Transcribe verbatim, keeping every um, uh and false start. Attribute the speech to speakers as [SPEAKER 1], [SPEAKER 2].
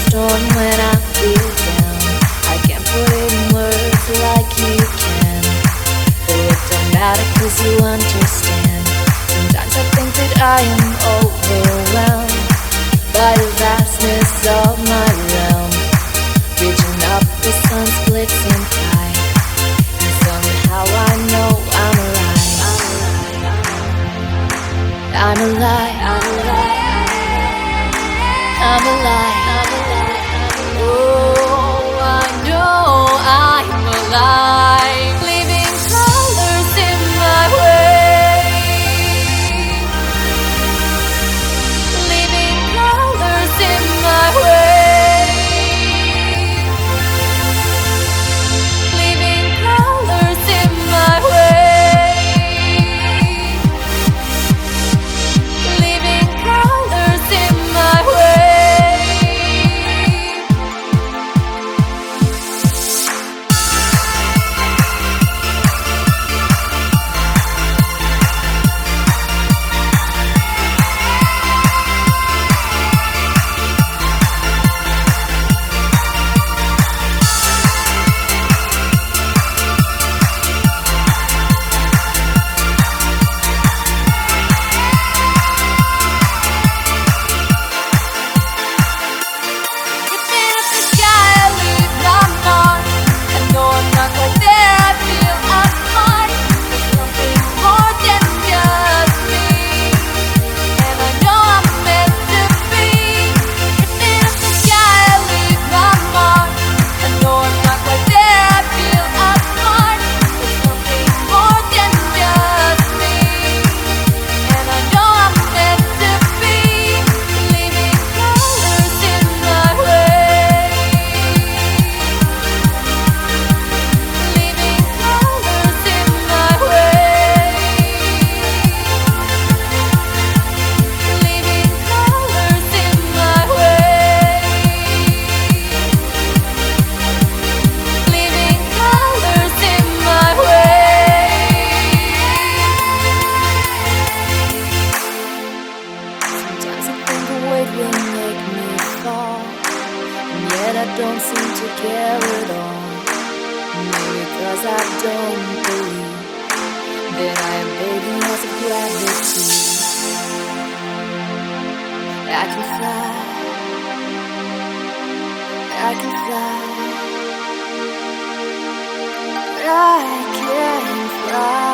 [SPEAKER 1] storm when I feel down. I can't put it in words like you can, but it don't matter 'cause you understand. Sometimes I think that I am overwhelmed by the vastness of my realm, reaching up the sun's blitzing high, and somehow I know I'm alive. I'm alive. I'm alive. I'm alive. I'm alive. Oh, I know I'm alive. Leaving colors in my way. Leaving colors in my way. Leaving colors in my way. Leaving colors in my way. I don't seem to care at all. Maybe because I don't believe that I am bathing lots of gravity. I can fly, I can fly, I can fly.